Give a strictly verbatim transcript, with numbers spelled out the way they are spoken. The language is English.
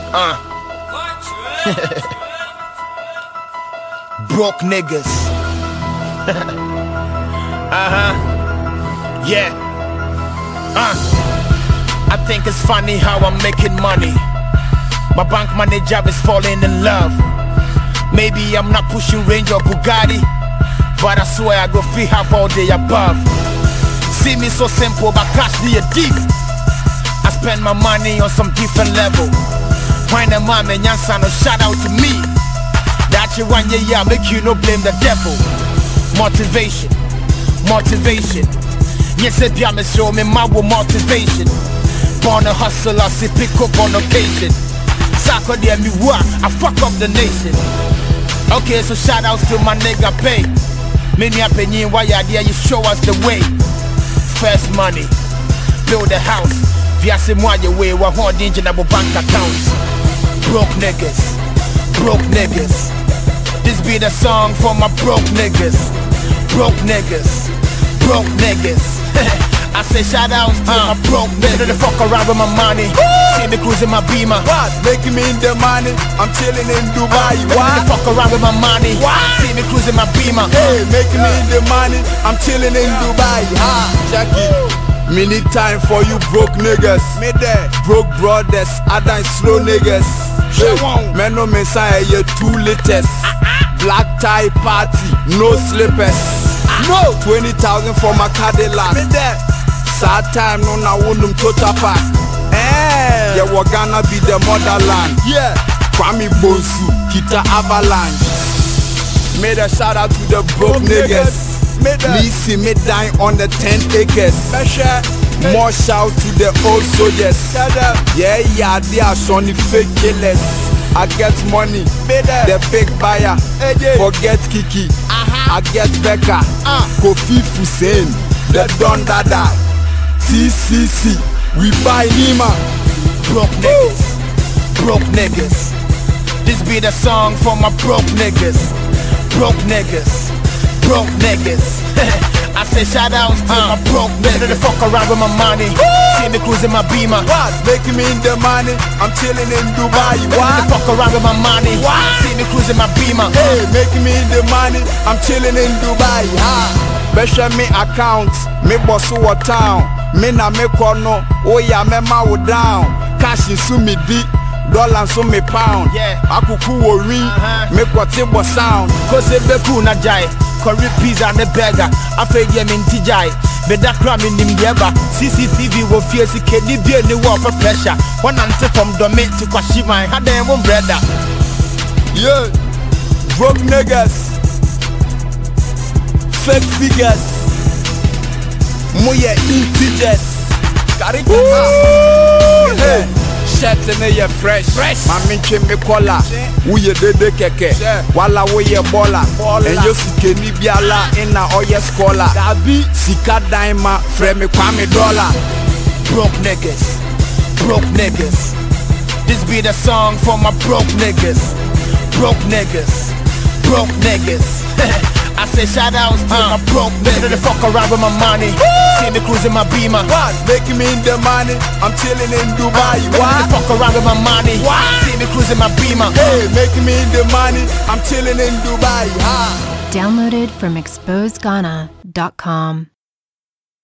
Uh. Broke niggas. uh-huh. Yeah. Uh. I think it's funny how I'm making money. My bank manager is falling in love. Maybe I'm not pushing Range or Bugatti, but I swear I go free half all day above. See me so simple, but cash me a deep. I spend my money on some different level. When a man and Yansan, shout out to me. That you one year, yeah, make you no blame the devil. Motivation, motivation. Yes, if you show me my motivation. Born a hustler, see pick up on occasion. Sako de me wa, I fuck up the nation. Okay, so shout outs to my nigga Pay. Many opinion why you there, you show us the way. First money, build a house. Via some your way, we're holding in our bank accounts. Broke niggas, broke niggas. This be the song for my broke niggas. Broke niggas, broke niggas. I say shout outs to uh, my broke niggas. They fuck around with my money. Woo! See me cruising my Beamer. What? Making me in the money. I'm chilling in Dubai. Uh, what? They fuck around with my money. What? See me cruising my Beamer. Hey, making me in the money. I'm chilling in Dubai. Ha, check it. Me need time for you broke niggas. Me there. Broke brothers, other slow niggas. Hey, man no messiah, you two latest. Black tie party, no slippers. No twenty thousand for my Cadillac. Me there. Sad time no na won't total pack. Eh, yeah, we're gonna be the motherland. Yeah, Kwame Bonsu, Kita Avalanche. Made a shout out to the broke niggas. Me see me dying on the ten acres. More shout to the old soldiers. Yeah, yeah, they are showing fake killers. I get money, the big buyer. Forget Kiki, I get Becca, Kofi Hussein, the Don Dada. C C C, we buy Nima. Broke niggas, broke niggas. This be the song for my broke niggas. Broke niggas, broke niggas. I say shout outs to uh, my broke niggas. They fuck around with my money. Woo! See me cruising my Beamer. What? Making me in the money. I'm chilling in Dubai. Uh, what? They fuck around with my money. What? See me cruising my Beamer. Hey, making me in the money. I'm chilling in Dubai. Ha. Besha me account. Me boss what town. Me na me kono. Oh yeah, me ma wo down. Cash in sumi di. Dollar so me pound. Yeah. Akuku wo ring. Uh-huh. Me kwati bo sound. Cause it be cool na jai. Curry pizza and a burger. I feel you mean Tijai. But that crime in him yeba. C C T V will feel sick. Can you be any war for pressure? One answer from Domain to Kwashima. Had them one brother. Yeah. Broke niggas. Fake figures. Moye integers. Carry hey. Shirt in your fresh. Fresh. Mami chime kola. Uye dede keke. Wala uye bola. And yo sike ni biala ina oye skola. Dabi sika daima frame kwame dollar. Broke niggas, broke niggas. This be the song for my broke niggas. Broke niggas, broke niggas. I say shout outs to uh, my broke niggas. They fuck around with my money. Woo! See me cruising my Beamer. What? Making me in the money. I'm chilling in Dubai. Uh, what? They fuck around with my money. What? See me cruising my Beamer. Hey, making me in the money. I'm chilling in Dubai. Ha. Downloaded from exposed ghana dot com.